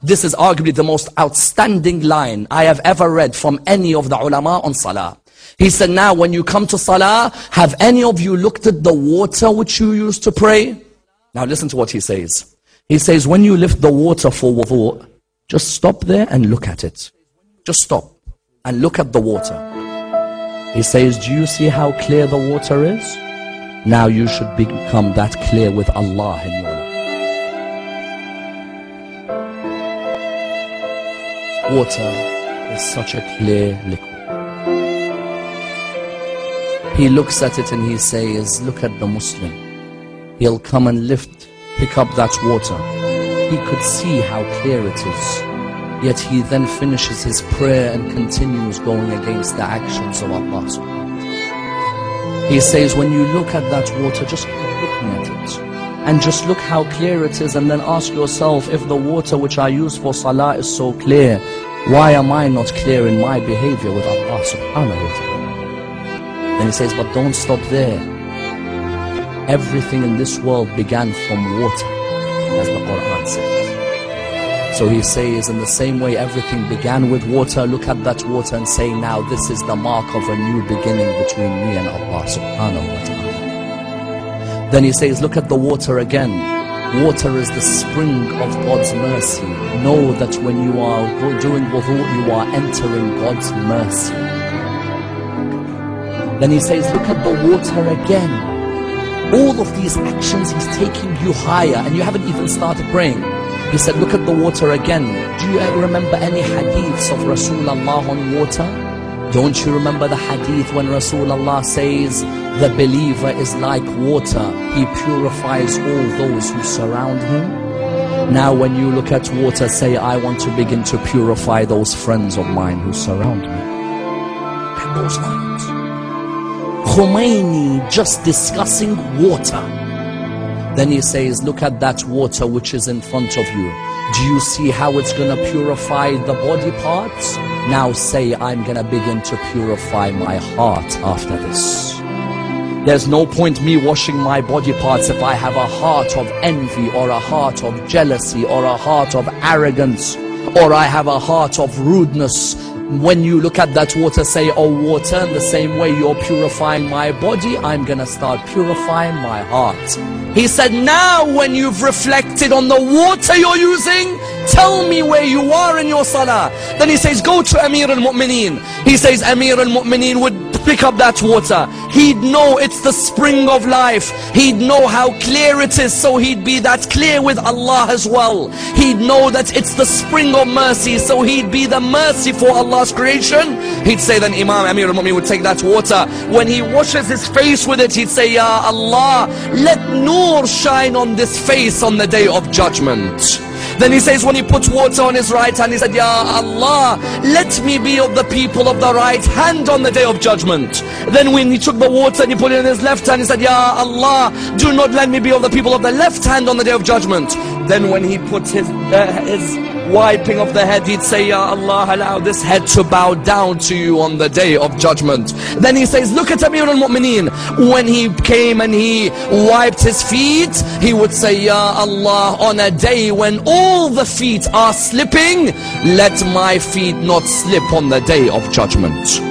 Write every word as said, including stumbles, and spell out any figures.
This is arguably the most outstanding line I have ever read from any of the ulama on salah. He said, now when you come to salah, have any of you looked at the water which you used to pray? Now listen to what he says. He says, when you lift the water for wudu, just stop there and look at it. Just stop and look at the water. He says, do you see how clear the water is? Now you should become that clear with Allah in your life. Water is such a clear liquid. He looks at it and he says, look at the Muslim. He'll come and lift, pick up that water. He could see how clear it is. Yet he then finishes his prayer and continues going against the actions of Allah subhanahu wa ta'ala. He says, when you look at that water, just keep looking at it. And just look how clear it is, and then ask yourself, if the water which I use for salah is so clear, why am I not clear in my behavior with Allah subhanahu wa ta'ala? Then he says, but don't stop there. Everything in this world began from water, as the Quran says. So he says, in the same way everything began with water, look at that water and say, now this is the mark of a new beginning between me and Allah subhanahu wa ta'ala. Then he says, look at the water again. Water is the spring of God's mercy. Know that when you are doing wudu, you are entering God's mercy. Then he says, look at the water again. All of these actions, he's taking you higher, and you haven't even started praying. He said, look at the water again. Do you ever remember any hadiths of Rasulullah on water? Don't you remember the hadith when Rasulullah says, the believer is like water, he purifies all those who surround him? Now when you look at water, say, I want to begin to purify those friends of mine who surround me. Look at those lines. Khomeini just discussing water. Then he says, look at that water which is in front of you. Do you see how it's going to purify the body parts? Now say, I'm going to begin to purify my heart after this. There's no point me washing my body parts if I have a heart of envy, or a heart of jealousy, or a heart of arrogance, or I have a heart of rudeness. When you look at that water, say, oh water, in the same way you're purifying my body, I'm gonna start purifying my heart. He said, now when you've reflected on the water you're using, tell me where you are in your salah. Then he says, go to Amir al-Mu'mineen. He says, Amir al-Mu'mineen would pick up that water. He'd know it's the spring of life. He'd know how clear it is, so he'd be that clear with Allah as well. He'd know that it's the spring of mercy, so he'd be the mercy for Allah's creation. He'd say, then Imam Amir al-Mu'mineen would take that water. When he washes his face with it, he'd say, Ya Allah, let nur shine on this face on the day of judgment. Then he says, when he puts water on his right hand, he said, Ya Allah, let me be of the people of the right hand on the day of judgment. Then when he took the water and he put it in his left hand, he said, Ya Allah, do not let me be of the people of the left hand on the day of judgment. Then when he put his, uh, his wiping of the head, he'd say, Ya Allah, allow this head to bow down to you on the day of judgment. Then he says, look at Amir al-Mu'mineen. When he came and he wiped his feet, he would say, Ya Allah, on a day when all the feet are slipping, let my feet not slip on the day of judgment.